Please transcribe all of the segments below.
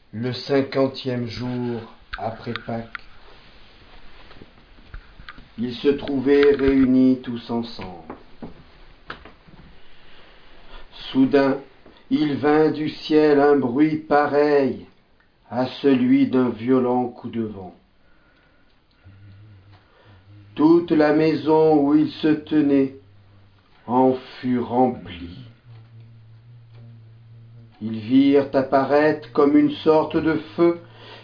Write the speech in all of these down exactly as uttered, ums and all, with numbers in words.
Le cinquantième jour après Pâques, ils se trouvaient réunis tous ensemble. Soudain, il vint du ciel un bruit pareil à celui d'un violent coup de vent. Toute la maison où ils se tenaient en fut remplie. Ils virent apparaître comme une sorte de feu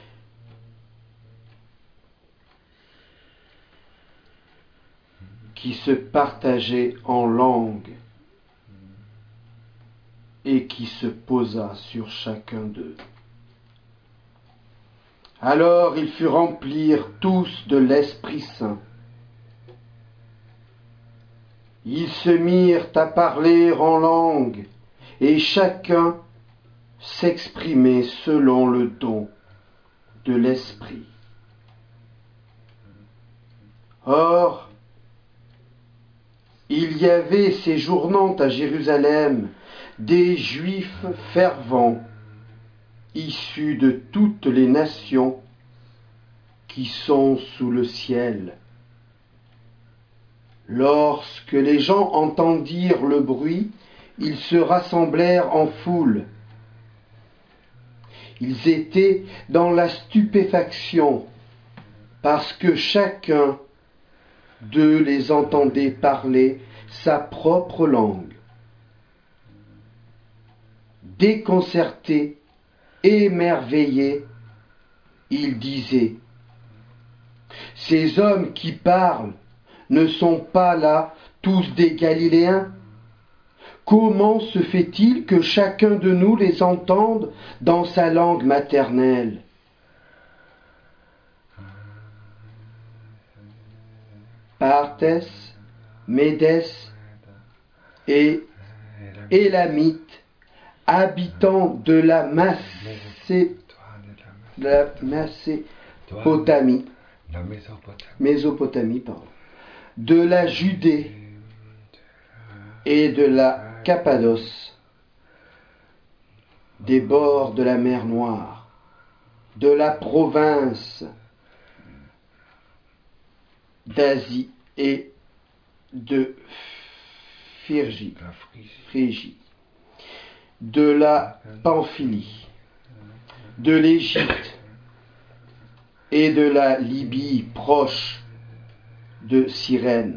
qui se partageait en langues et qui se posa sur chacun d'eux. Alors ils furent remplis tous de l'Esprit Saint. Ils se mirent à parler en langue, et chacun s'exprimait selon le don de l'Esprit. Or, il y avait séjournant à Jérusalem des Juifs fervents, issus de toutes les nations qui sont sous le ciel. Lorsque les gens entendirent le bruit, ils se rassemblèrent en foule. Ils étaient dans la stupéfaction, parce que chacun d'eux les entendait parler sa propre langue. Déconcertés, émerveillés, ils disaient : « Ces hommes qui parlent ne sont pas là tous des Galiléens ? Comment se fait-il que chacun de nous les entende dans sa langue maternelle ? Partès, Médès et Élamites, habitants de la Macé- de la Macépotamie, La Mésopotamie. Mésopotamie, pardon, de la Judée et de la Cappadoce, des bords de la mer Noire, de la province d'Asie et de Phrygie, La Phrygie. Phrygie, de la Pamphylie, de l'Égypte et de la Libye proche de Cyrène,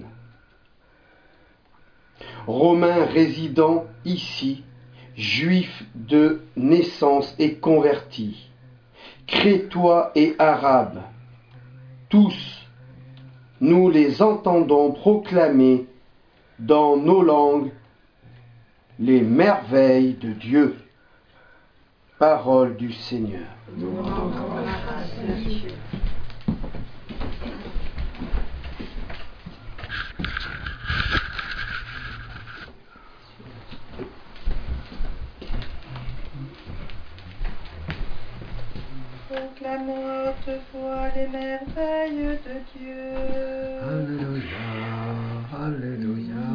Romains résidant ici, Juifs de naissance et convertis, Crétois et Arabes, tous, nous les entendons proclamer dans nos langues les merveilles de Dieu. Parole du Seigneur. Nous rendons grâce à Dieu. Proclamons à haute voix les merveilles de Dieu. Alléluia, Alléluia.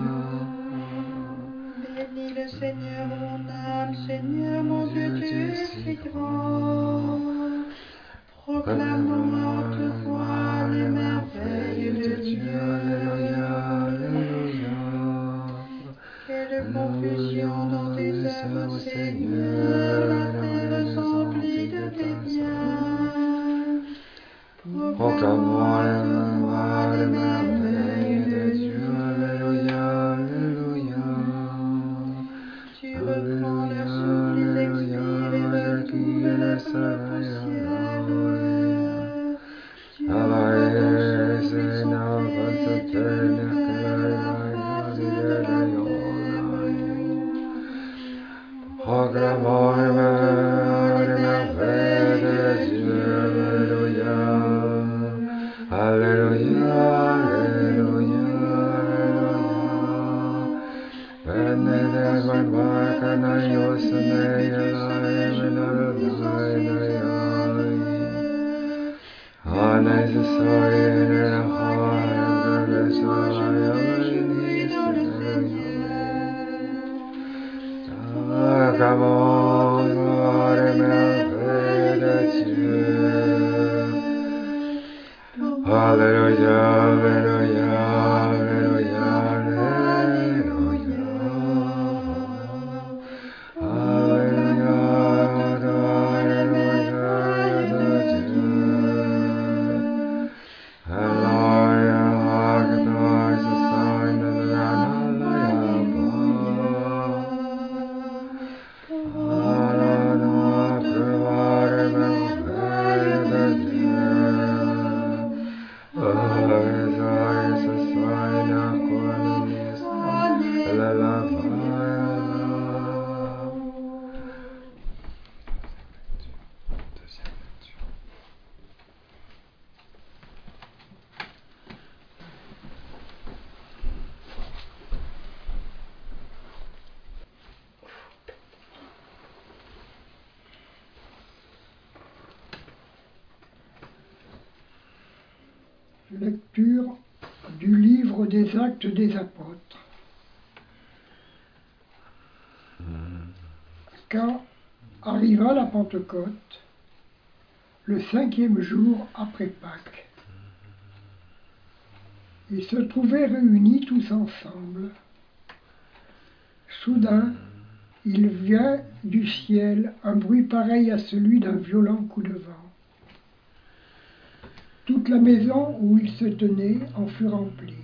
Bénis le Seigneur mon âme, Seigneur mon Dieu, tu es si grand. Proclamons à haute voix les merveilles de Dieu. Alléluia, Alléluia. Quelle confusion dans tes œuvres, Seigneur, la terre s'emplit de tes biens. Proclamons à haute voix les merveilles de Dieu. Alléluia, Alléluia. Tu reprends leur souffle, ils expirent et retournent la peuple au ciel. Tu envoies ton souffle, ils sont faits, tu renouvelles la face de la terre. Proclamons les merveilles de Dieu. Alléluia, Alléluia, Alléluia, Alléluia. Benedetto Bacchanaio Saneia, Alléluia, Alléluia. Lecture du livre des Actes des Apôtres. Quand arriva la Pentecôte, le cinquième jour après Pâques, ils se trouvaient réunis tous ensemble. Soudain, il vient du ciel un bruit pareil à celui d'un violent coup de vent. Toute la maison où ils se tenaient en fut remplie.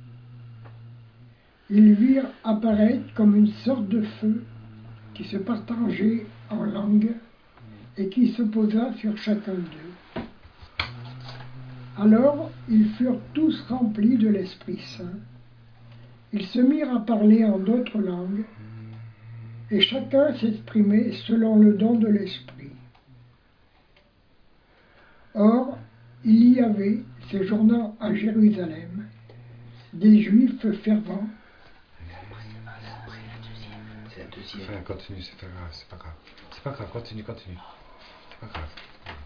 Ils virent apparaître comme une sorte de feu qui se partageait en langues et qui se posa sur chacun d'eux. Alors ils furent tous remplis de l'Esprit Saint. Ils se mirent à parler en d'autres langues et chacun s'exprimait selon le don de l'Esprit. Or, il y avait, séjournant à Jérusalem, des Juifs fervents. C'est la deuxième. Enfin, continue, c'est pas grave, c'est pas grave. C'est pas grave, continue, continue. C'est pas grave.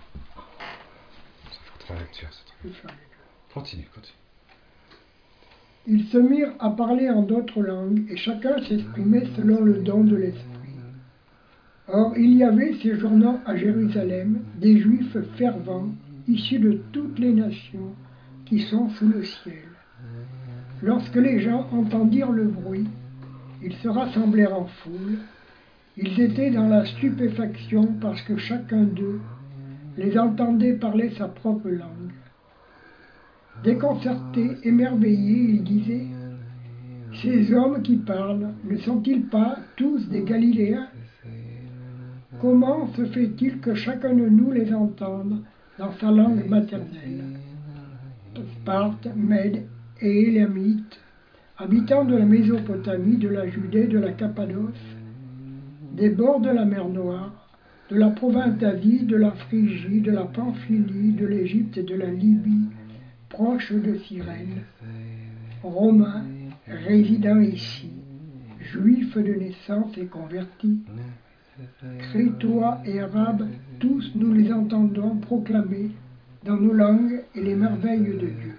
Ça fait trois lectures, c'est trop. Continue, continue. Ils se mirent à parler en d'autres langues et chacun s'exprimait selon le don de l'Esprit. Or, il y avait, séjournant à Jérusalem, des Juifs fervents, issus de toutes les nations qui sont sous le ciel. Lorsque les gens entendirent le bruit, ils se rassemblèrent en foule. Ils étaient dans la stupéfaction parce que chacun d'eux les entendait parler sa propre langue. Déconcertés, émerveillés, ils disaient « Ces hommes qui parlent, ne sont-ils pas tous des Galiléens? Comment se fait-il que chacun de nous les entende dans sa langue maternelle? » Sparte, Mède et Élamites, habitants de la Mésopotamie, de la Judée, de la Cappadoce, des bords de la mer Noire, de la province d'Asie, de la Phrygie, de la Pamphylie, de l'Égypte et de la Libye, proches de Cyrène, Romains, résidant ici, Juifs de naissance et convertis, Crétois et Arabes, tous nous les entendons proclamer dans nos langues et les merveilles de Dieu.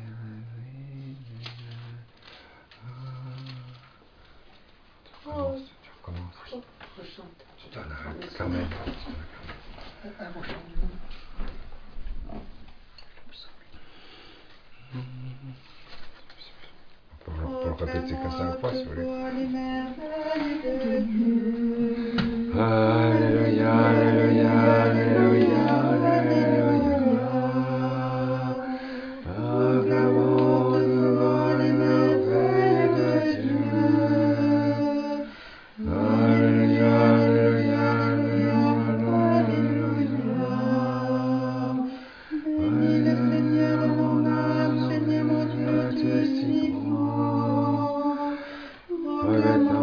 Tu recommences, tu recommences. Tu t'en arrêtes, Carmen. Un rechantement. On peut, on peut le répéter qu'à cinq fois si vous voulez. Alléluia, alléluia, alléluia, alléluia. Acclamons devant les merveilles de Dieu. Alléluia, alléluia, alléluia, alléluia. Bénis le Seigneur, mon âme, Seigneur, mon Dieu, tu es si grand. Regrette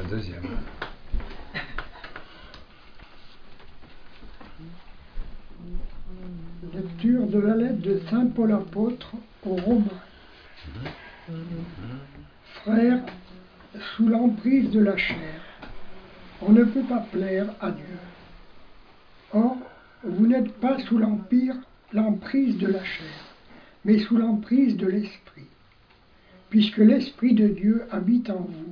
deuxième. Lecture de la lettre de saint Paul apôtre aux Romains. Frères, sous l'emprise de la chair, on ne peut pas plaire à Dieu. Or, vous n'êtes pas sous l'empire, l'emprise de la chair, mais sous l'emprise de l'esprit, puisque l'esprit de Dieu habite en vous.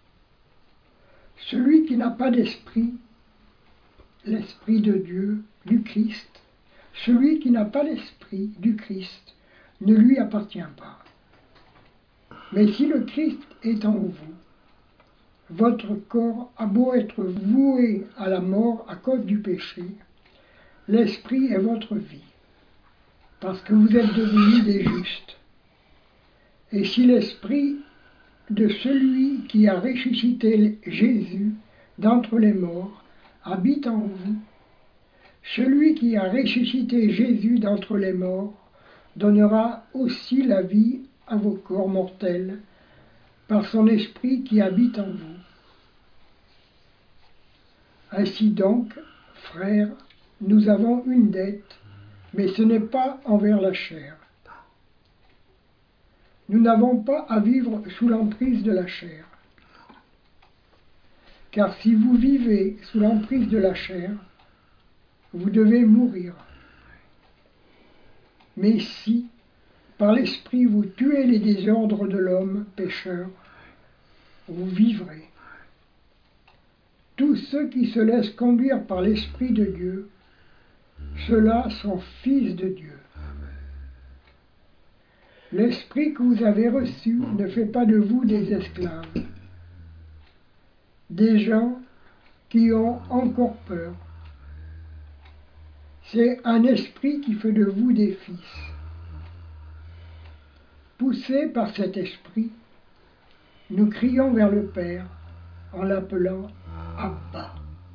Celui qui n'a pas d'esprit, l'esprit de Dieu, du Christ, celui qui n'a pas l'esprit du Christ ne lui appartient pas. Mais si le Christ est en vous, votre corps a beau être voué à la mort à cause du péché, l'esprit est votre vie, parce que vous êtes devenus des justes. Et si l'esprit de celui qui a ressuscité Jésus d'entre les morts habite en vous, celui qui a ressuscité Jésus d'entre les morts donnera aussi la vie à vos corps mortels par son esprit qui habite en vous. Ainsi donc, frères, nous avons une dette, mais ce n'est pas envers la chair. Nous n'avons pas à vivre sous l'emprise de la chair. Car si vous vivez sous l'emprise de la chair, vous devez mourir. Mais si, par l'esprit, vous tuez les désordres de l'homme pécheur, vous vivrez. Tous ceux qui se laissent conduire par l'Esprit de Dieu, ceux-là sont fils de Dieu. L'Esprit que vous avez reçu ne fait pas de vous des esclaves, des gens qui ont encore peur. C'est un esprit qui fait de vous des fils. Poussés par cet esprit, nous crions vers le Père en l'appelant Abba.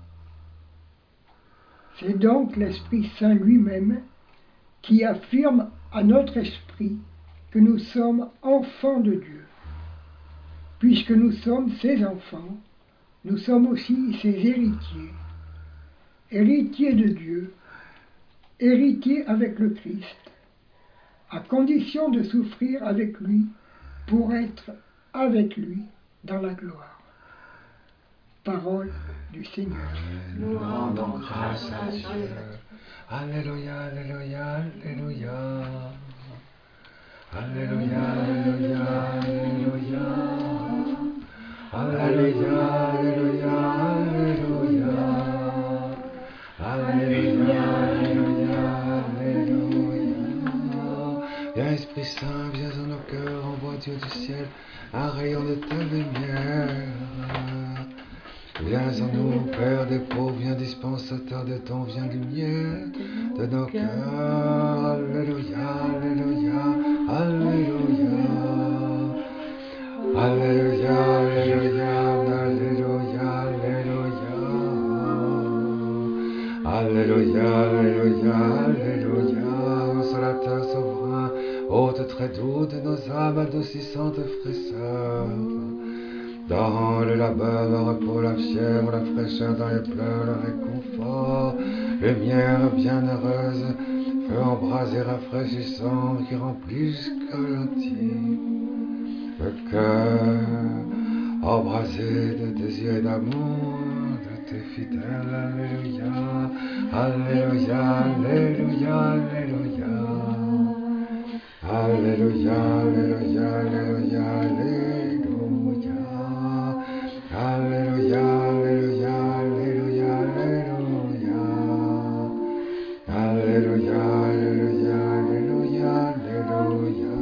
C'est donc l'Esprit Saint lui-même qui affirme à notre esprit que nous sommes enfants de Dieu. Puisque nous sommes ses enfants, nous sommes aussi ses héritiers, héritiers de Dieu, héritiers avec le Christ, à condition de souffrir avec lui pour être avec lui dans la gloire. Parole du Seigneur. Nous rendons grâce à Dieu. Alléluia, Alléluia, Alléluia. Alléluia, Alléluia, Alléluia. Alléluia, Alléluia, Alléluia. Alléluia, Alléluia, Alléluia. Viens Esprit Saint, viens dans nos cœurs, envoie Dieu du ciel un rayon de ta lumière. Viens en nous, Père des pauvres, viens dispensateur de ton, viens lumière de nos cœurs. Alléluia, Alléluia, Alléluia. Alléluia, Alléluia, Alléluia, Alléluia. Alléluia, Alléluia, Alléluia. Consolateur souverain, hôte très doux de nos âmes, adoucissante fraîcheur. Dans le labeur, le repos, la fièvre, la fraîcheur dans les pleurs, le réconfort, lumière bienheureuse, feu embrasé, rafraîchissant, qui remplit jusqu'à l'intime. Le cœur embrasé de désir et d'amour, de tes fidèles, Alléluia, Alléluia, Alléluia, Alléluia. Alléluia, Alléluia, Alléluia, Alléluia. Alléluia, Alléluia, Alléluia, Alléluia. Alléluia, Alléluia, Alléluia, Alléluia.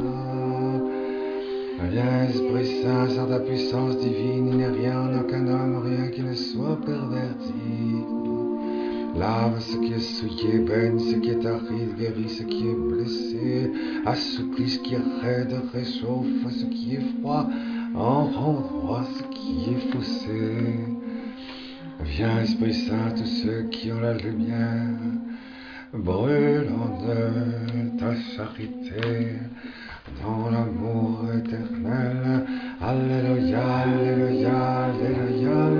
Viens Esprit Saint, sans ta puissance divine, il n'est rien en aucun homme, rien qui ne soit perverti. Lave ce qui est souillé, baigne ce qui est aride, guérit ce qui est blessé, assouplit ce qui est raide, réchauffe ce qui est froid, en rend droit ce qui est faussé. Viens Esprit Saint, tous ceux qui ont la lumière, brûle en eux ta charité, dans l'amour éternel. Alléluia, Alléluia, Alléluia,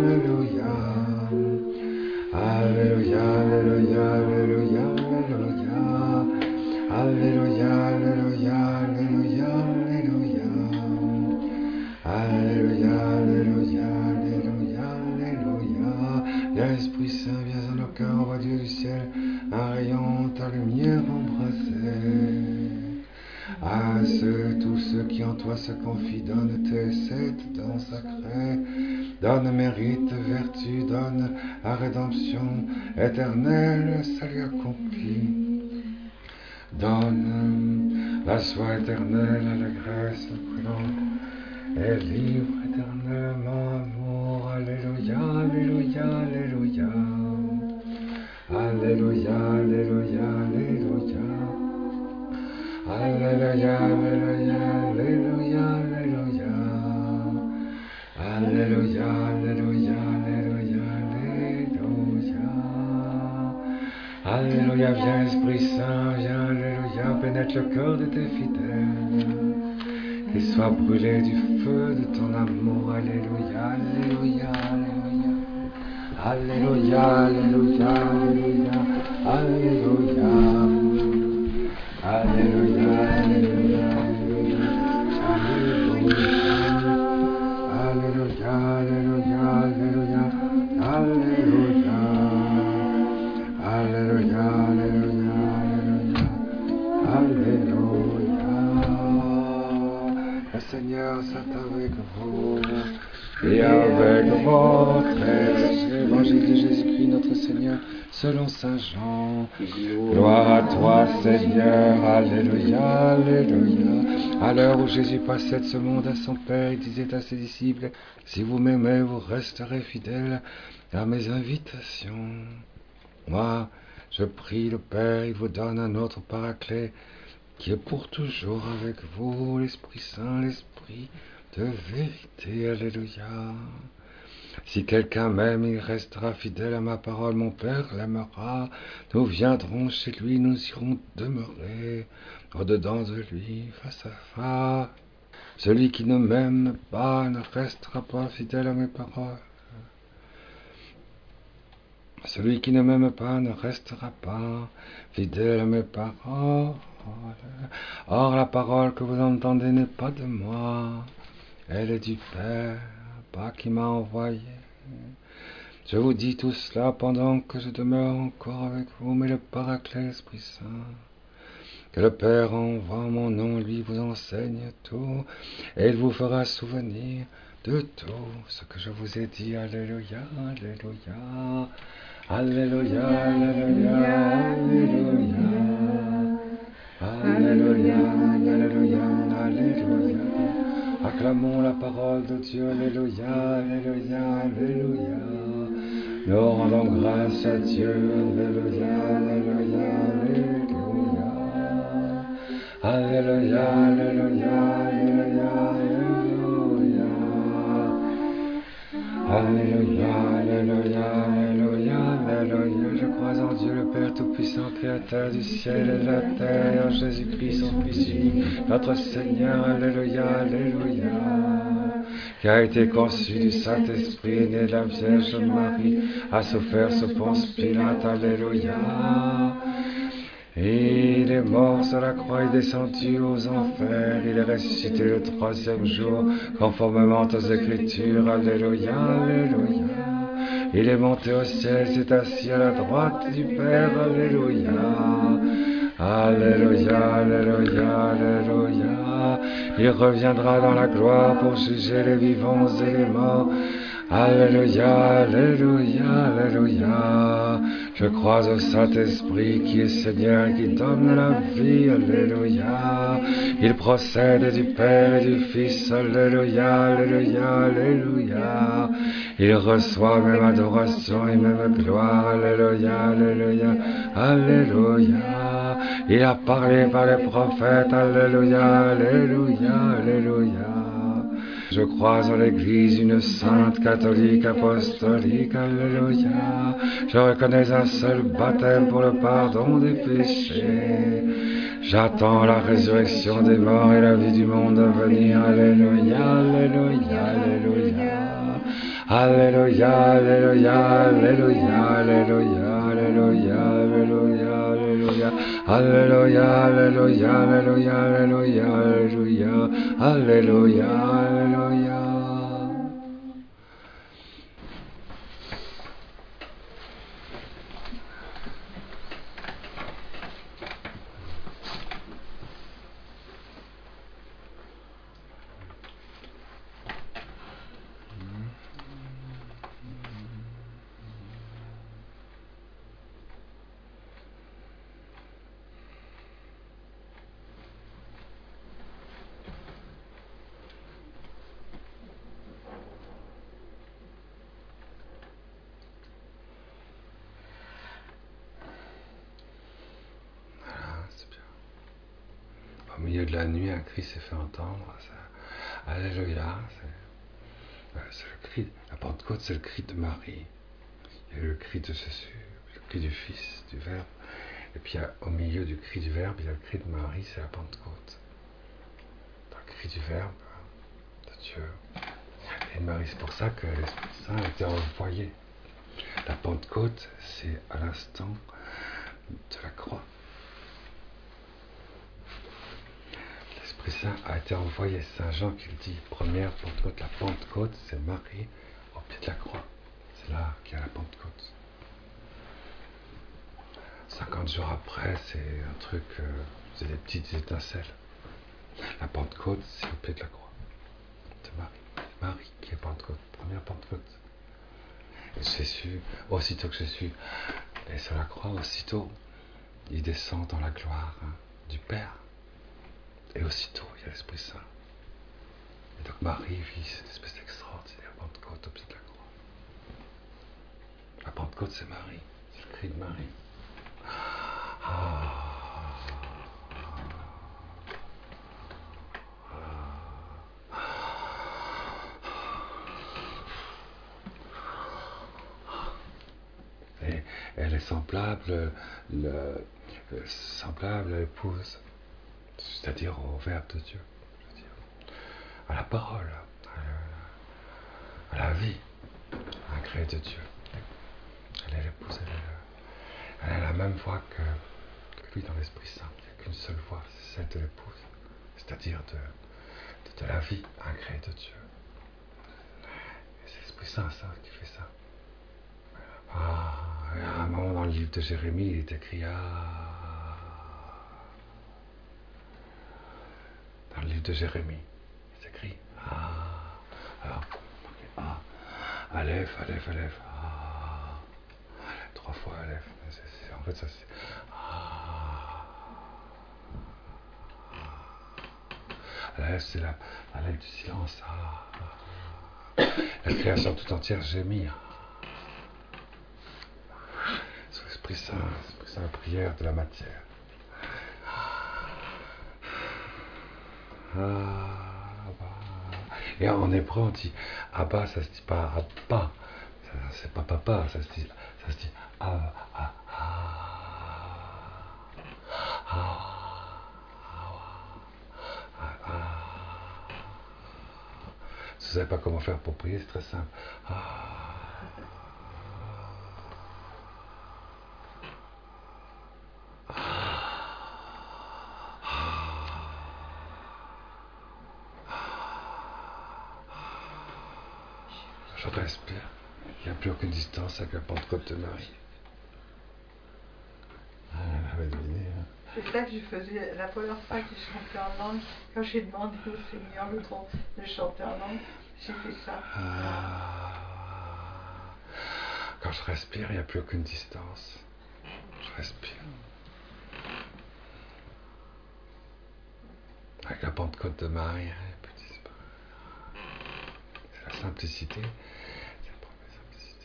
quelqu'un envoie Dieu du ciel un rayon, ta lumière embrasée. À ceux, tous ceux qui en toi se confient, donne tes sept dons sacrés, donne mérite, vertu, donne à rédemption éternelle, salut accompli. Donne la soie éternelle, allégresse prudente, et livre éternellement amour. Alléluia, alléluia, alléluia. Alléluia, alléluia, alléluia. Alléluia, alléluia, alléluia, alléluia. Alléluia, alléluia, alléluia, alléluia. Alléluia, viens Esprit Saint, viens, alléluia, pénètre le cœur de tes fidèles. Qu'ils soient brûlés du feu de ton amour. Alléluia, alléluia, alléluia. Alléluia, alléluia, alléluia, alléluia. Alléluia, alléluia, alléluia, alléluia, alléluia, alléluia, alléluia, alléluia, alléluia, alléluia, alléluia. Le Seigneur soit avec vous et avec votre esprit. Évangile de Jésus-Christ notre Seigneur selon saint Jean. Gloire à toi Seigneur, alléluia, alléluia. À l'heure où Jésus passait de ce monde à son Père, il disait à ses disciples, si vous m'aimez, vous resterez fidèles à mes invitations. Moi, je prie le Père, il vous donne un autre paraclet qui est pour toujours avec vous, l'Esprit Saint, l'Esprit de vérité, alléluia. Si quelqu'un m'aime, il restera fidèle à ma parole, mon Père l'aimera. Nous viendrons chez lui, nous irons demeurer au-dedans de lui, face à face. Celui qui ne m'aime pas ne restera pas fidèle à mes paroles. Celui qui ne m'aime pas ne restera pas fidèle à mes paroles. Or, la parole que vous entendez n'est pas de moi, elle est du Père, pas qui m'a envoyé. Je vous dis tout cela pendant que je demeure encore avec vous, mais le Paraclet, l'Esprit Saint, que le Père envoie en mon nom, lui vous enseigne tout, et il vous fera souvenir de tout ce que je vous ai dit. Alléluia, alléluia, alléluia, alléluia, alléluia, alléluia, alléluia, alléluia. Acclamons la parole de Dieu, alléluia, alléluia, alléluia. Nous rendons grâce à Dieu, alléluia, alléluia, alléluia. Alléluia, alléluia, alléluia, alléluia. Alléluia, alléluia, alléluia, alléluia. Je crois en Dieu le Père Tout-Puissant, Créateur du ciel et de la terre, en Jésus-Christ, son Fils unique, notre Seigneur, alléluia, alléluia, qui a été conçu du Saint-Esprit, né de la Vierge Marie, a souffert sous Ponce Pilate, alléluia. Et il est mort sur la croix, il est descendu aux enfers, il est ressuscité le troisième jour, conformément aux Écritures, alléluia, alléluia. Il est monté au ciel, s'est assis à la droite du Père, alléluia. Alléluia, alléluia, alléluia. Il reviendra dans la gloire pour juger les vivants et les morts. Alléluia, alléluia, alléluia. Je crois au Saint-Esprit qui est Seigneur et qui donne la vie, alléluia. Il procède du Père et du Fils, alléluia, alléluia, alléluia. Il reçoit même adoration et même gloire, alléluia, alléluia, alléluia. Il a parlé par les prophètes, alléluia, alléluia, alléluia. Je crois en l'Église, une sainte catholique apostolique, alléluia. Je reconnais un seul baptême pour le pardon des péchés. J'attends la résurrection des morts et la vie du monde à venir, alléluia, alléluia, alléluia. Alléluia, alléluia, alléluia, alléluia, alléluia, alléluia, alléluia. Alléluia, alléluia, alléluia, alléluia, alléluia, alléluia, alléluia. milieu de la nuit, un cri s'est fait entendre. Ça, alléluia. C'est, ouais, c'est le cri. La Pentecôte, c'est le cri de Marie. Il y a le cri de Jésus, le cri du Fils, du Verbe. Et puis, il y a, au milieu du cri du Verbe, il y a le cri de Marie, c'est la Pentecôte. Dans le cri du Verbe de Dieu. Et de Marie, c'est pour ça que l'Esprit Saint a été envoyé. La Pentecôte, c'est à l'instant de la croix. L'Esprit Saint a été envoyé. Saint Jean qui le dit. Première Pentecôte, la Pentecôte, c'est Marie au pied de la croix. C'est là qu'il y a la Pentecôte. cinquante jours après, c'est un truc, euh, c'est des petites étincelles. La Pentecôte, c'est au pied de la croix. C'est Marie. C'est Marie qui est Pentecôte. Première Pentecôte. Et Jésus, aussitôt que Jésus est sur la croix, aussitôt, il descend dans la gloire hein, du Père. Et aussitôt, il y a l'Esprit Saint. Et donc Marie vit cette espèce d'extraordinaire Pentecôte au pied de la croix. La Pentecôte, c'est Marie. C'est le cri de Marie. Ah. Et elle est semblable, le, le, semblable à l'épouse, c'est-à-dire au Verbe de Dieu, je veux dire, à la parole, à la, à la vie, incréée de Dieu. Elle est l'épouse, elle, est, elle a la même voix que, que lui dans l'Esprit Saint. Il n'y a qu'une seule voix, c'est celle de l'épouse, c'est-à-dire de, de, de la vie incréée de Dieu. Et c'est l'Esprit Saint, ça, qui fait ça. Ah, à un moment dans le livre de Jérémie, il est écrit Ah. Dans le livre de Jérémie, il est écrit Ah. Alors, Ah. Aleph, Aleph, Aleph. Ah. Trois fois Aleph. C'est, c'est, en fait, ça c'est Ah. Aleph, c'est la, Aleph du silence. Ah. La création tout entière gémit. L'Esprit Saint, l'Esprit Saint, la prière de la matière. Abba. Et en hébreu, on dit Abba, ça se dit pas Abba, ça, c'est pas papa, ça se dit, ça se dit Ah, ah, ah, ah, ah. Si vous savez pas comment faire pour prier, c'est très simple. Ah. Je respire. Il n'y a plus aucune distance avec la Pentecôte de Marie. Ah, elle avait deviné. Hein. C'est ça que je faisais la première fois que je chantais en langue. Quand j'ai demandé au Seigneur le don de chanter en langue, j'ai fait ça. Ah. Quand je respire, il n'y a plus aucune distance. Je respire. Avec la Pentecôte de Marie, hein, c'est la simplicité. C'est la première simplicité.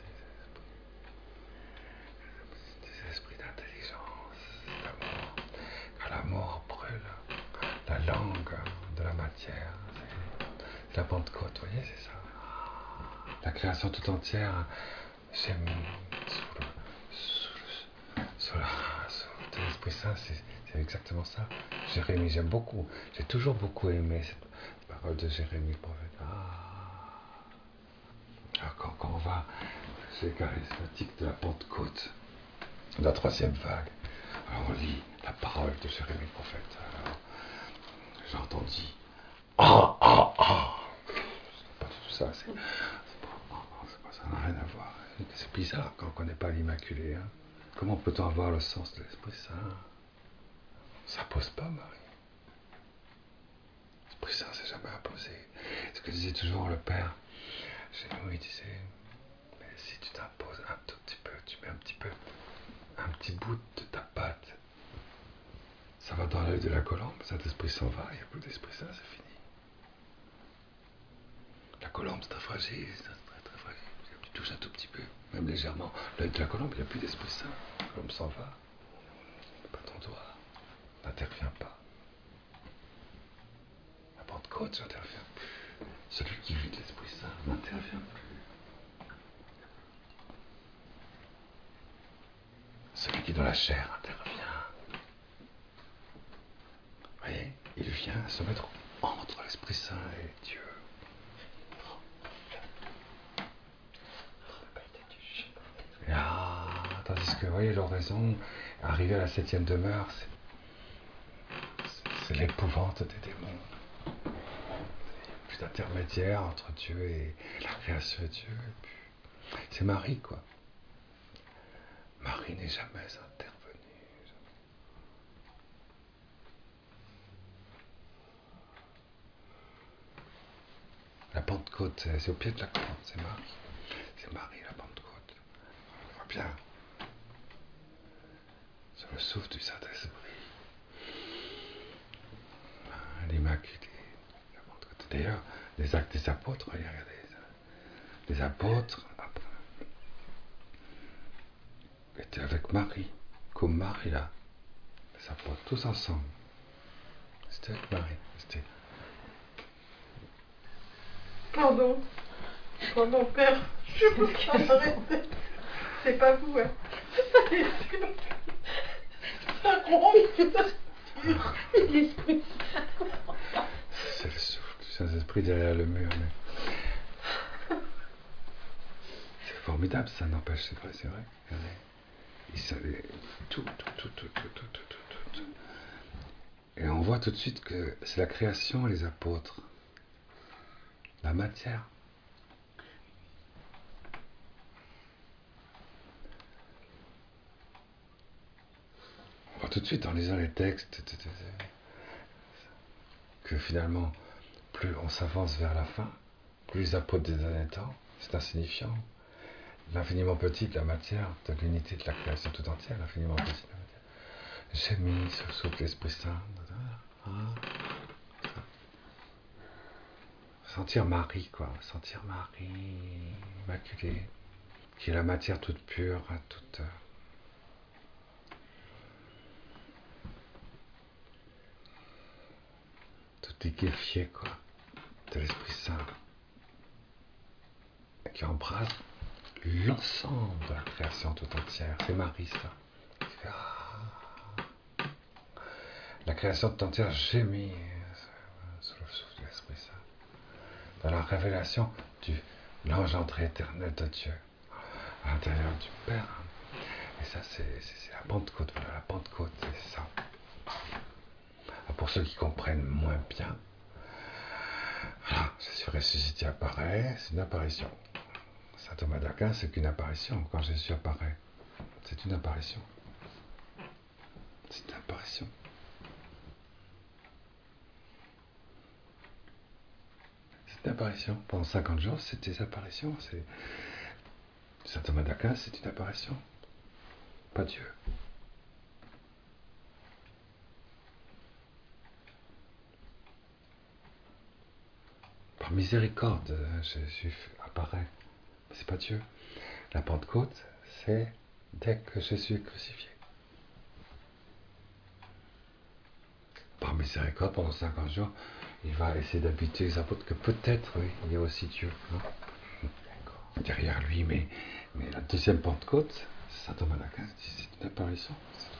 C'est l'esprit d'intelligence, d'amour. Quand l'amour brûle, la langue de la matière, c'est la Pentecôte, vous voyez, c'est ça. La création tout entière, j'aime sous le, sous le, sous la, sous l'Esprit Saint, c'est, c'est exactement ça. Jérémie, j'aime beaucoup, j'ai toujours beaucoup aimé cette parole de Jérémie, le prophète. Ah. Alors quand, quand on va chez les charismatiques de la Pentecôte, de la troisième vague, alors on lit la parole de Jérémie, le prophète. Alors, j'ai entendu Ah, ah, ah. C'est pas tout ça, c'est, c'est pas, c'est pas, ça n'a rien à voir. C'est bizarre quand on ne connaît pas l'Immaculée. Hein. Comment peut-on avoir le sens de l'Esprit Saint? Ça pose pas, Marie. L'Esprit Saint s'est jamais imposé. Ce que disait toujours le Père chez nous, il disait, mais si tu t'imposes un tout petit peu, tu mets un petit peu, un petit bout de ta patte, ça va dans l'œil de la colombe, cet esprit s'en va, il n'y a plus d'Esprit Saint, c'est fini. La colombe, c'est très fragile, c'est très très fragile. Tu touches un tout petit peu, même légèrement, l'œil de la colombe, il n'y a plus d'Esprit Saint. La colombe s'en va. Pas ton doigt, n'intervient pas. Pentecôte, j'interviens plus. Celui qui vit de l'Esprit Saint n'intervient plus. Celui qui est dans la chair intervient. Vous voyez, il vient se mettre entre l'Esprit Saint et Dieu. Et ah, tandis que, vous voyez, l'oraison, arriver à la septième demeure, c'est C'est l'épouvante des démons. Il n'y a plus d'intermédiaire entre Dieu et la création de Dieu. Et puis, c'est Marie, quoi. Marie n'est jamais intervenue. La Pentecôte, c'est, c'est au pied de la croix, c'est Marie. C'est Marie, la Pentecôte. On voit bien. Sur le souffle du Saint-Esprit. L'Immaculée. D'ailleurs, les actes des apôtres, regardez, les apôtres après, étaient avec Marie, comme Marie là, les apôtres, tous ensemble. C'était avec Marie. C'était... Pardon. Pardon, père. Je peux pas arrêter. C'est pas vous, hein. Ça rompt. L'esprit. C'est le souffle du Saint-Esprit derrière le mur, mais... C'est formidable, ça n'empêche, c'est vrai, c'est vrai. Regardez. Il savait tout, tout, tout, tout, tout, tout, tout, tout, tout. Et on voit tout de suite que c'est la création et les apôtres. La matière. On voit tout de suite en lisant les textes que finalement, plus on s'avance vers la fin, plus les apôtres des derniers temps, c'est insignifiant. L'infiniment petit de la matière, de l'unité de la création tout entière, l'infiniment petit de la matière. J'ai mis sous le souffle l'Esprit Saint. Sentir Marie, quoi. Sentir Marie immaculée, qui est la matière toute pure, toute... toute liquéfiée, quoi, de l'Esprit Saint, qui embrasse l'ensemble de la création tout entière. C'est Marie, ça. Ah. La création tout entière gémit sous le souffle de l'Esprit Saint, dans la révélation du l'engendré éternel de Dieu, à l'intérieur du Père. Et ça, c'est, c'est, c'est la Pentecôte. Voilà, la Pentecôte, c'est ça. Pour ceux qui comprennent moins bien, voilà, Jésus ressuscité apparaît, c'est une apparition. Saint Thomas d'Aquin, c'est qu'une apparition. Quand Jésus apparaît, c'est une apparition. C'est une apparition. C'est une apparition. Pendant cinquante jours, c'est des apparitions. C'est... Saint Thomas d'Aquin, c'est une apparition. Pas Dieu. Par miséricorde, Jésus apparaît. C'est pas Dieu. La Pentecôte, c'est dès que Jésus est crucifié. Par miséricorde, pendant cinquante jours, il va essayer d'habituer les apôtres que peut-être, oui, il y a aussi Dieu. Hein, derrière lui, mais, mais la deuxième Pentecôte, Saint Thomas d'Aquin dit c'est une apparition.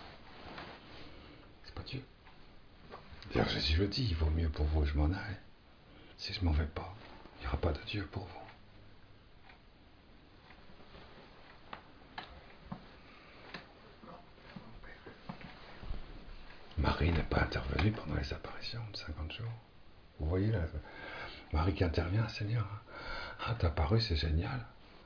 C'est pas Dieu. D'ailleurs, Jésus le dit, il vaut mieux pour vous que je m'en aille. Si je m'en vais pas, il n'y aura pas de Dieu pour vous. Marie n'est pas intervenue pendant les apparitions de cinquante jours. Vous voyez là, Marie qui intervient, Seigneur. Ah, t'as apparu, c'est génial.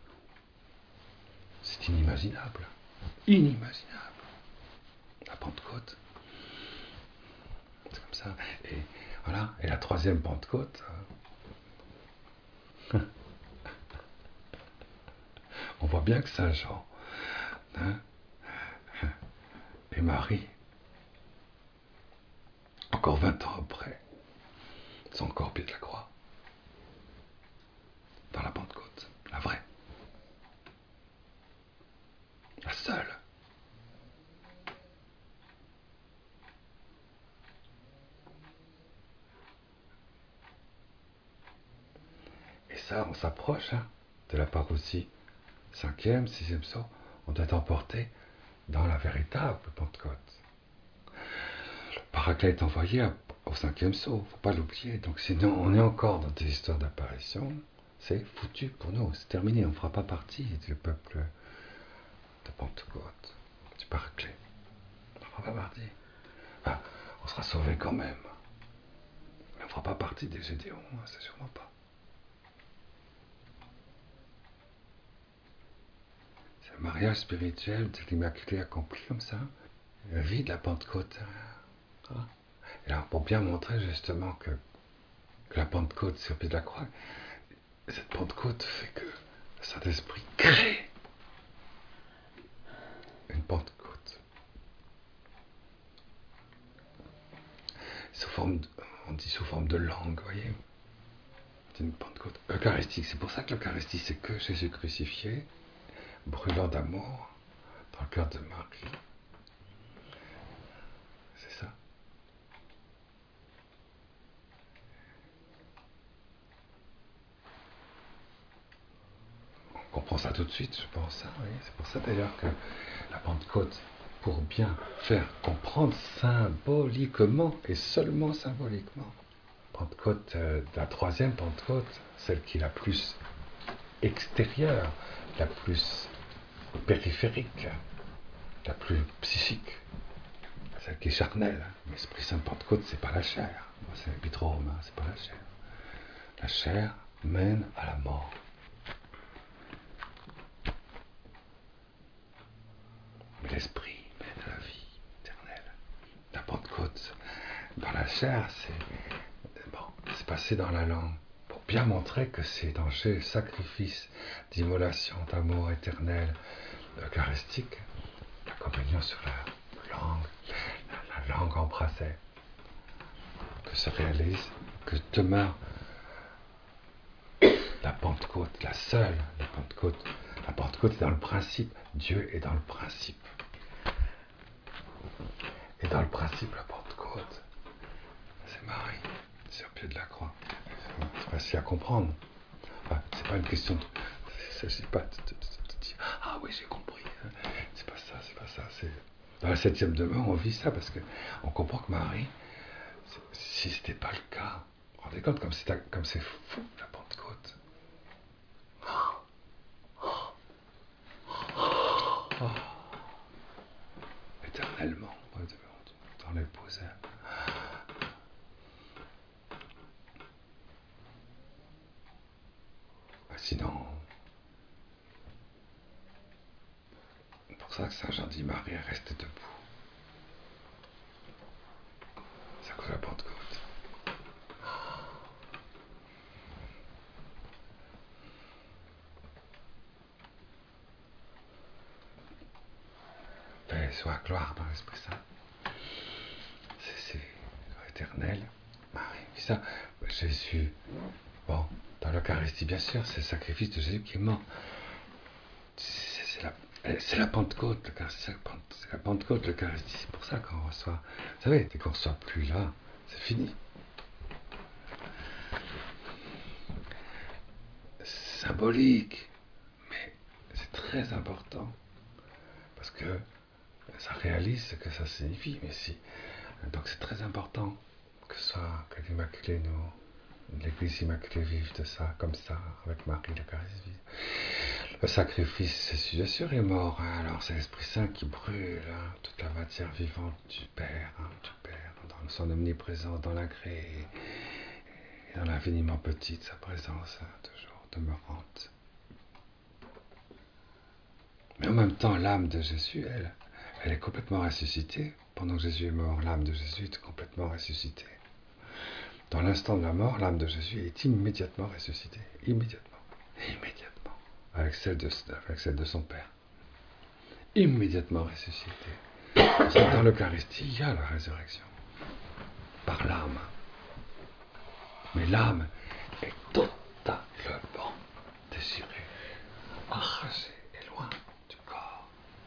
C'est inimaginable. Inimaginable. La Pentecôte. C'est comme ça. Et voilà. Et la troisième Pentecôte. Euh... On voit bien que Saint Jean hein, et Marie, encore vingt ans après, sont encore au pied de la croix. Dans la Pentecôte. La vraie. La seule. ça, on s'approche hein, de la parousie. Cinquième, sixième saut, on doit être emporté dans la véritable Pentecôte. Le Paraclet est envoyé au cinquième saut, faut pas l'oublier. Donc sinon, on est encore dans des histoires d'apparition. C'est foutu pour nous, c'est terminé. On ne fera pas partie du peuple de Pentecôte, du Paraclet. On ne fera pas partie. Enfin, on sera sauvé quand même. Mais on ne fera pas partie des Gédéons, c'est sûrement pas. C'est le mariage spirituel de l'Immaculée accompli comme ça. La vie de la Pentecôte. Et alors, pour bien montrer justement que, que la Pentecôte, c'est au pied de la croix, cette Pentecôte fait que le Saint-Esprit crée une Pentecôte. Sous forme de, on dit sous forme de langue, vous voyez. C'est une Pentecôte eucharistique. C'est pour ça que l'Eucharistie, c'est que Jésus crucifié, brûlant d'amour dans le cœur de Marie. C'est ça. On comprend ça tout de suite, je pense. Hein, oui. C'est pour ça d'ailleurs que la Pentecôte, pour bien faire comprendre symboliquement, et seulement symboliquement, Pentecôte, euh, la troisième Pentecôte, celle qui est la plus extérieure, la plus périphérique, la plus psychique, celle qui est charnelle. L'Esprit Saint de Pentecôte, c'est pas la chair. C'est l'Épître aux Romains, c'est pas la chair. La chair mène à la mort. Mais l'Esprit mène à la vie éternelle. La Pentecôte, dans la chair, c'est bon, c'est passé dans la langue. Pour bien montrer que c'est dans ce sacrifice d'immolation, d'amour éternel, eucharistique, la communion sur la langue, la, la langue embrassée, que se réalise, que demeure la Pentecôte, la seule, la Pentecôte. La Pentecôte est dans le principe, Dieu est dans le principe. Et dans le principe, la Pentecôte, c'est Marie, c'est au pied de la croix. C'est facile à comprendre. Enfin, c'est pas une question de... Il ne s'agit pas de, de, de, de dire « Ah oui, j'ai compris ». C'est pas ça, c'est pas ça. C'est... Dans la septième demeure, on vit ça parce qu'on comprend que Marie, si ce n'était pas le cas, vous vous rendez compte comme c'est, comme c'est fou, la Pentecôte. Oh. Éternellement, dans l'épouse. Sinon, c'est pour ça que Saint Jean dit Marie est restée debout. C'est à cause de la Pentecôte. Paix soit gloire dans l'Esprit Saint. C'est, c'est éternel. Marie, ça, Jésus. Bon, dans l'Eucharistie, bien sûr, c'est le sacrifice de Jésus qui est mort. C'est, c'est, la, c'est la Pentecôte, l'Eucharistie, c'est la, Pente, c'est la Pentecôte, l'Eucharistie. C'est pour ça qu'on reçoit. Vous savez, dès qu'on ne reçoit plus là, c'est fini. C'est symbolique, mais c'est très important. Parce que ça réalise ce que ça signifie. Mais si, donc c'est très important que ce soit que l'Immaculée nous, l'Église Immaculée vive de ça, comme ça, avec Marie l'Eucharistie. Le sacrifice, c'est bien sûr, est mort. Hein, alors c'est l'Esprit Saint qui brûle hein, toute la matière vivante du Père, hein, du Père, dans son omniprésence, dans l'incré et dans l'infiniment petite sa présence hein, toujours demeurante. Mais en même temps, l'âme de Jésus, elle, elle est complètement ressuscitée. Pendant que Jésus est mort, l'âme de Jésus est complètement ressuscitée. Dans l'instant de la mort, l'âme de Jésus est immédiatement ressuscitée. Immédiatement. Immédiatement. Avec celle de, avec celle de son Père. Immédiatement ressuscitée. Parce que dans l'Eucharistie, il y a la résurrection. Par l'âme. Mais l'âme est totalement déchirée, arrachée et loin du corps.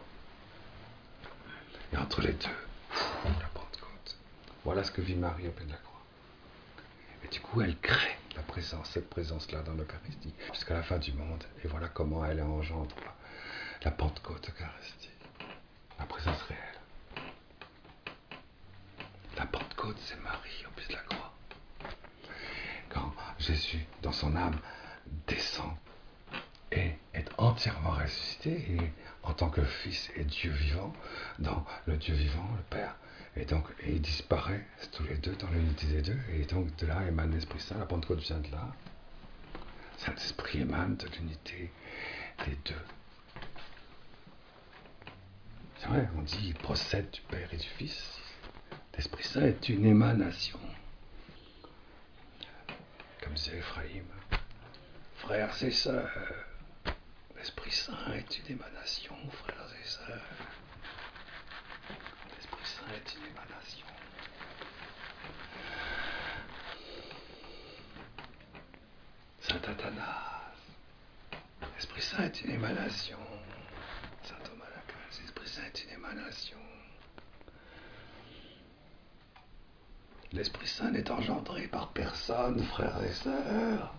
Et entre les deux, la Pentecôte. Voilà ce que vit Marie au pied de la croix. Et du coup, elle crée La présence, cette présence-là dans l'Eucharistie, jusqu'à la fin du monde. Et voilà comment elle engendre la, la Pentecôte eucharistique. La présence réelle. La Pentecôte, c'est Marie au pied de la croix. Quand Jésus, dans son âme, descend et est entièrement ressuscité, et en tant que Fils et Dieu vivant, dans le Dieu vivant, le Père, et donc et il disparaît tous les deux dans l'unité des deux, et donc de là émane l'Esprit Saint, la Pentecôte vient de là. Saint-Esprit émane de l'unité des deux. C'est vrai, on dit il procède du Père et du Fils. L'Esprit Saint est une émanation. Comme disait Ephraïm, frères et sœurs, l'Esprit Saint est une émanation, frères et sœurs. L'Esprit Saint est une émanation. Saint Athanas, l'Esprit Saint est une émanation. Saint Thomas d'Aquin, l'Esprit Saint est une émanation. L'Esprit Saint n'est engendré par personne, frères et sœurs.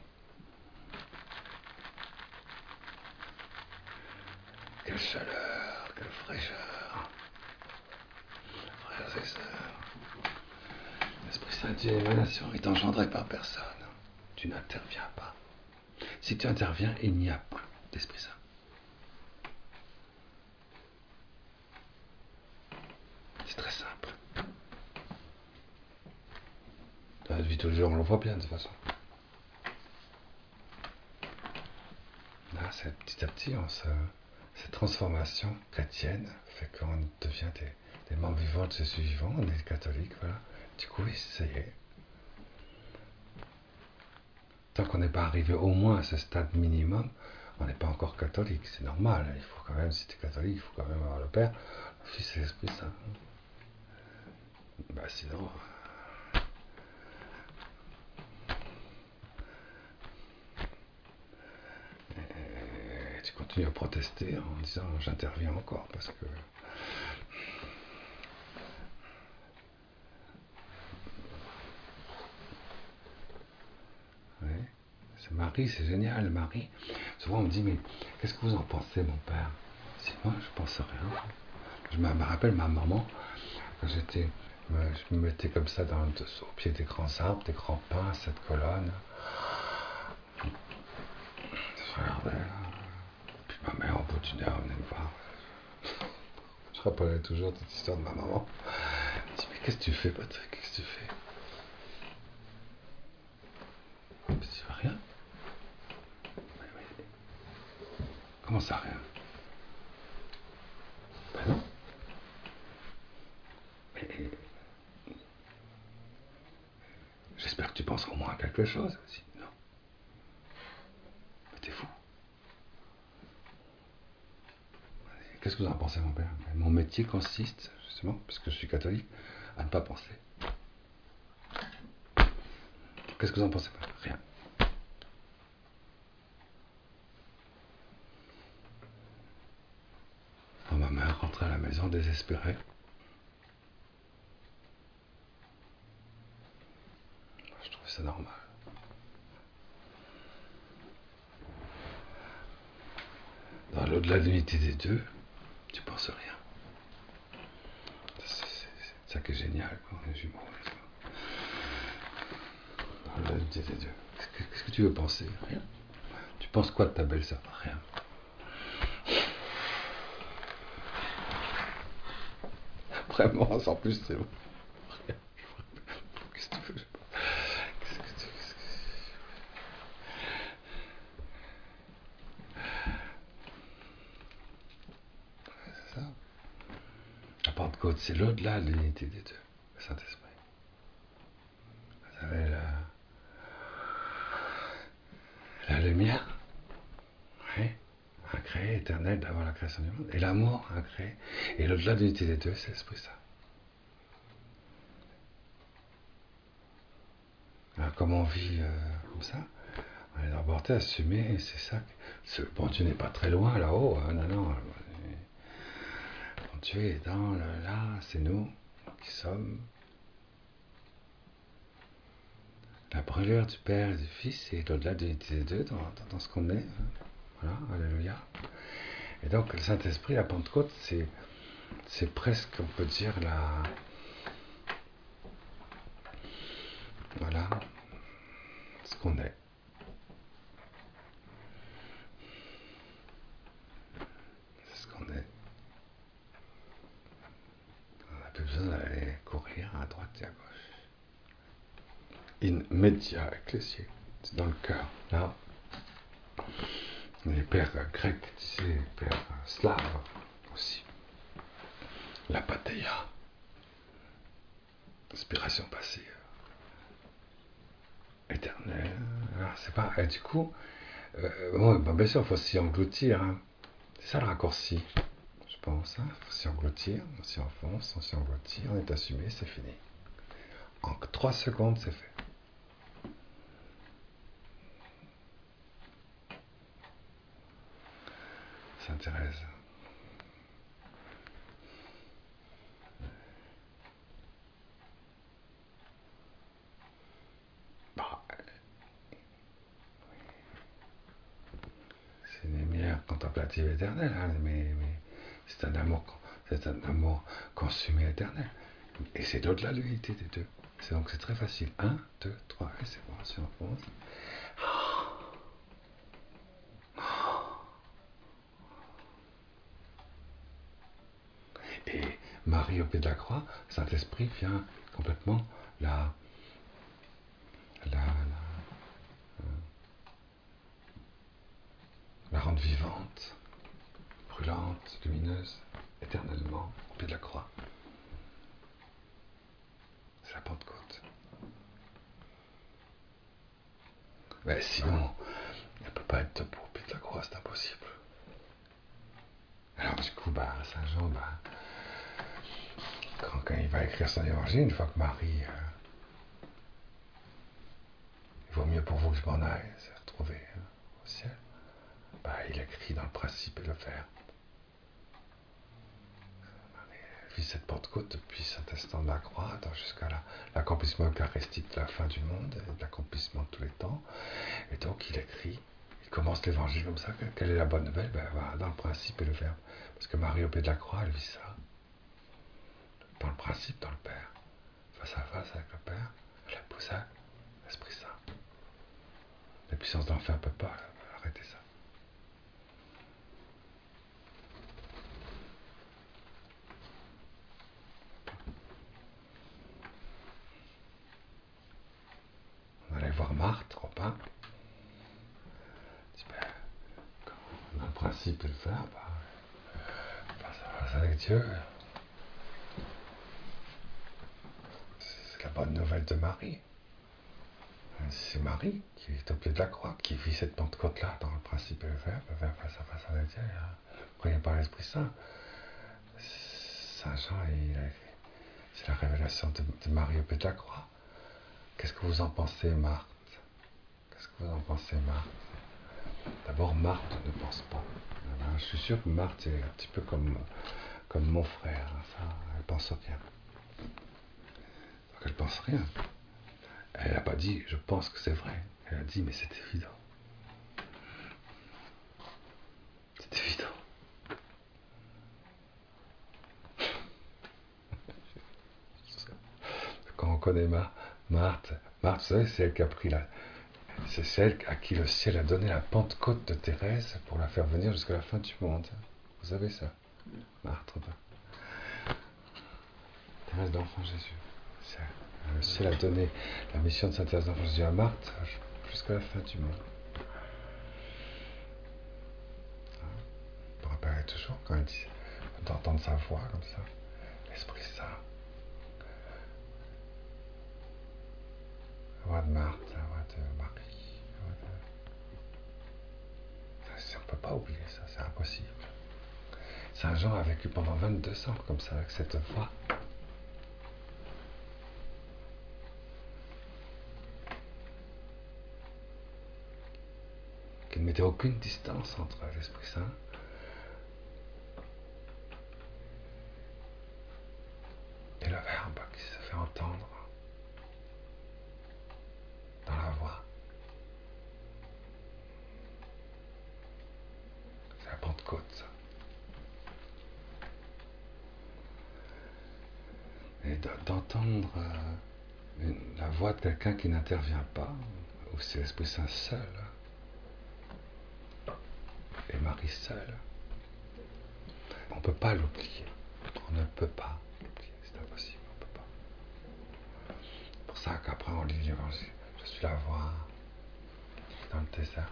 Quelle chaleur, quelle fraîcheur, frères et sœurs. L'Esprit Saint est une émanation, il est engendré par personne. Tu n'interviens pas. Si tu interviens, il n'y a plus d'Esprit Saint. C'est très simple. Dans la vie de tous les jours, on le voit bien de toute façon. Là, c'est petit à petit, on se... cette transformation chrétienne fait qu'on devient des, des membres vivants de Jésus vivant, on est catholique, voilà. Du coup, oui, ça y est. Tant qu'on n'est pas arrivé au moins à ce stade minimum, on n'est pas encore catholique, c'est normal. Il faut quand même, si tu es catholique, il faut quand même avoir le Père, le Fils et l'Esprit Saint. Bah sinon... Et tu continues à protester en disant j'interviens encore parce que... Oui, c'est Marie, c'est génial, Marie. Souvent on me dit mais qu'est-ce que vous en pensez mon père? Si moi je pense rien. Je me, me rappelle ma maman, quand j'étais, je me mettais comme ça dans, au pied des grands arbres, des grands pins, cette colonne. Je regardais là. Puis ma mère au bout d'une heure venait me voir. Je rappelais toujours cette histoire de ma maman. Elle me dit mais qu'est-ce que tu fais Patrick? Qu'est-ce que tu fais? Je dis rien. Mais, mais, comment ça rien? Ben non. Mais j'espère que tu penses au moins à quelque chose. Si, non. Mais t'es fou. Qu'est-ce que vous en pensez, mon père? Mon métier consiste, justement, puisque je suis catholique, à ne pas penser. Qu'est-ce que vous en pensez? Rien. Alors, ma mère rentrait à la maison désespérée. Je trouvais ça normal. Dans l'au-delà de l'unité des deux, tu penses rien. C'est, c'est, c'est ça qui est génial, quoi, les jumeaux. Dans l'au-delà de l'unité des deux. Qu'est-ce que, qu'est-ce que tu veux penser? Rien. Tu penses quoi de ta belle-sœur? Rien. Vraiment, sans plus, c'est bon. Rien. Qu'est-ce que tu veux? Qu'est-ce que tu veux? Qu'est-ce que... C'est ça. La Pentecôte, c'est l'au-delà de l'unité des deux, le Saint-Esprit. Vous savez, la, la lumière, oui, incréée, éternelle d'avant la création du monde, et l'amour, incréé, et l'au-delà de l'unité des deux, c'est l'Esprit Saint. Alors, comme on vit euh, comme ça, on est emporté, assumé, et c'est ça. Ce bon Dieu n'est pas très loin là-haut, hein, non, non. Bon Dieu est dans le là, c'est nous qui sommes la brûlure du Père et du Fils et l'au-delà de l'unité des deux dans, dans, dans ce qu'on est. Voilà, alléluia. Et donc le Saint-Esprit, la Pentecôte, c'est, c'est presque, on peut dire, la... Voilà, ce qu'on est. C'est ce qu'on est. On n'a plus besoin d'aller courir à droite et à gauche. In media ecclesiae, c'est dans le cœur. Là, les pères grecs disaient, les pères slaves aussi. La patheia, inspiration passée, éternelle. Alors, c'est pas. Et du coup, euh, bon, ben, bien sûr, il faut s'y engloutir. Hein. C'est ça le raccourci, je pense. Il hein. faut s'y engloutir, on s'y enfonce, on s'y engloutit, on est assumé, c'est fini. En trois secondes, c'est fait. Sainte Thérèse. Bah, c'est une lumière contemplative éternelle, hein, mais, mais c'est un amour, c'est un amour consumé éternel. Et c'est au-delà de l'unité des deux. C'est donc c'est très facile. Un, deux, trois, et c'est bon, on s'y enfonce. Et Marie au pied de la croix, Saint-Esprit vient complètement la, la, la, la rendre vivante, brûlante, lumineuse, éternellement au pied de la croix. C'est la Pentecôte. Mais sinon, elle ne peut pas être debout au pied de la croix, c'est impossible. Alors du coup, bah, Saint Jean, bah, quand, quand il va écrire son évangile, une fois que Marie, euh, il vaut mieux pour vous que je m'en aille, se retrouver euh, au ciel, bah, il écrit dans le principe et le verbe. Il vit cette Pentecôte depuis cet instant de la croix jusqu'à la, l'accomplissement eucharistique de la fin du monde, et de l'accomplissement de tous les temps. Et donc il écrit, il commence l'évangile comme ça. Quelle est la bonne nouvelle? Ben, voilà, dans le principe et le verbe. Parce que Marie au pied de la croix, elle vit ça. Dans le principe, dans le Père. Face à face avec le Père, elle épouse l'Esprit Saint. La puissance d'enfer ne peut pas arrêter ça. On allait voir Marthe, Robin. Dans le principe et le verbe, face à face avec Dieu. C'est la bonne nouvelle de Marie. C'est Marie qui est au pied de la croix, qui vit cette Pentecôte-là dans le principe et le verbe, le verbe face à face avec Dieu, croyant par l'Esprit Saint. Saint Jean, il a écrit, c'est la révélation de, de Marie au pied de la croix. Qu'est-ce que vous en pensez, Marthe? Qu'est-ce que vous en pensez, Marthe? D'abord, Marthe ne pense pas. Alors, je suis sûr que Marthe est un petit peu comme, comme mon frère. Hein, ça, elle pense rien. Donc elle pense rien. Elle n'a pas dit, je pense que c'est vrai. Elle a dit, mais c'est évident. C'est évident. Quand on connaît Mar- Marthe, Marthe, vous savez, c'est elle qui a pris la... C'est celle à qui le ciel a donné la Pentecôte de Thérèse pour la faire venir jusqu'à la fin du monde. Vous savez ça? Marthe, Thérèse d'Enfant Jésus. C'est le ciel a donné la mission de Sainte Thérèse d'Enfant Jésus à Marthe jusqu'à la fin du monde. Je me rappellerai toujours quand elle dit, d'entendre sa voix comme ça, l'Esprit Saint. La voix de Marthe, la voix de Marie. La voix de... Ça, on ne peut pas oublier ça, c'est impossible. Saint Jean a vécu pendant vingt-deux ans comme ça, avec cette voix. Qui ne mettait aucune distance entre l'Esprit Saint et le Verbe qui se fait entendre Pentecôte, ça. Et d'entendre euh, une- la voix de quelqu'un qui n'intervient pas, où c'est l'Esprit Saint seul, et Marie seule, on ne peut pas l'oublier. On ne peut pas l'oublier, c'est impossible, on ne peut pas. C'est pour ça qu'après on lit l'Évangile. Je suis la voix dans le désert.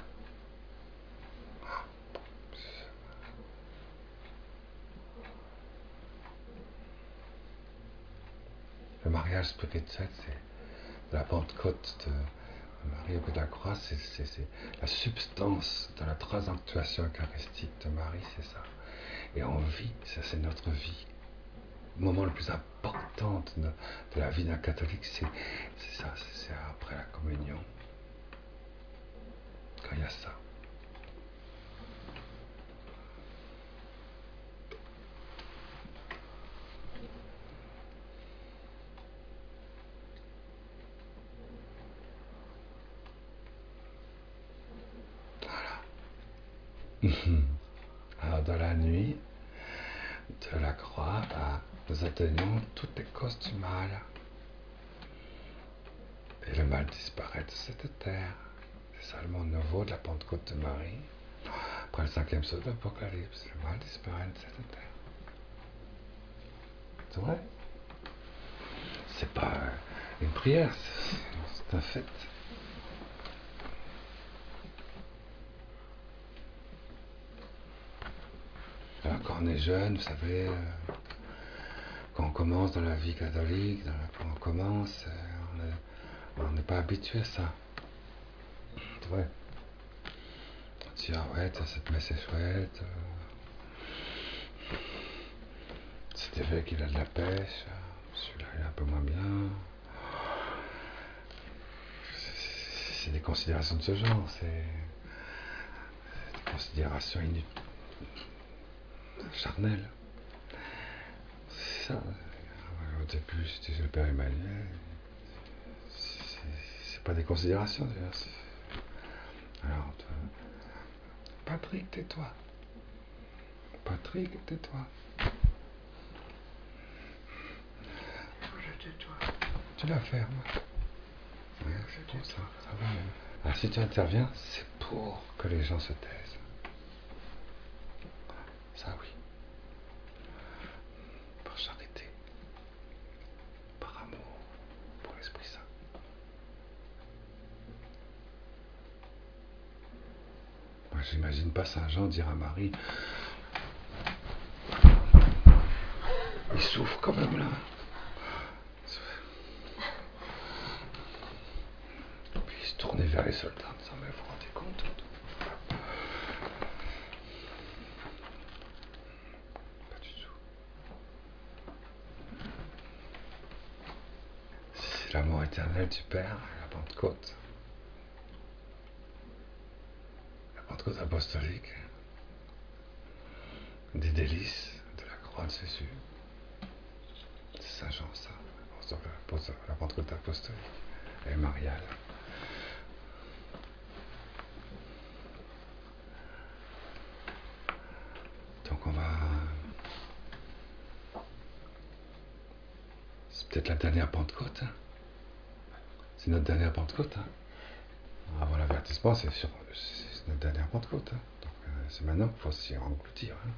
Le mariage spirituel, c'est de la Pentecôte de Marie au pied de la croix, c'est, c'est, c'est la substance de la transactuation eucharistique de Marie, c'est ça. Et on vit, ça c'est notre vie. Le moment le plus important de, de la vie d'un catholique, c'est, c'est ça, c'est, c'est après la communion. Quand il y a ça. Alors, dans la nuit de la croix, bah, nous atteignons toutes les causes du mal. Et le mal disparaît de cette terre. C'est ça le monde nouveau de la Pentecôte de Marie. Après le cinquième saut de l'Apocalypse, le mal disparaît de cette terre. C'est vrai. C'est pas une prière, c'est, c'est un fait. Alors quand on est jeune, vous savez, euh, quand on commence dans la vie catholique, dans la, quand on commence, euh, on n'est pas habitué à ça. C'est vrai. On dit, ah ouais, cette messe est chouette. Euh, cet évêque, il a de la pêche. Celui-là, il est un peu moins bien. C'est, c'est des considérations de ce genre. C'est, c'est des considérations inutiles. Charnel. C'est ça. Au début, c'était le Père Emmanuel. C'est, c'est pas des considérations, d'ailleurs. C'est... Alors, toi... Patrick, tais-toi. Patrick, tais-toi. Je tais-toi. Tu la fermes. Ouais, c'est pour ça. Ça va même. Alors, si tu interviens, c'est pour que les gens se taisent. Ça, oui. Par charité. Par amour. Pour l'Esprit Saint. Moi, j'imagine pas Saint Jean dire à Marie, il souffre quand même là. Puis il se tournait vers les soldats en disant, mais vous vous rendez compte? Pas du tout. C'est l'amour éternel du Père, la Pentecôte. La Pentecôte apostolique. Des délices de la croix de Jésus. C'est Saint Jean, ça. La Pentecôte apostolique. Et mariale. Donc on va... C'est peut-être la dernière Pentecôte. Hein. C'est notre dernière Pentecôte. Hein. Avant l'avertissement, c'est, sur... c'est notre dernière Pentecôte. Hein. Donc euh, c'est maintenant qu'il faut s'y engloutir. Hein.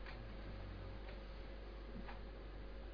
Non ?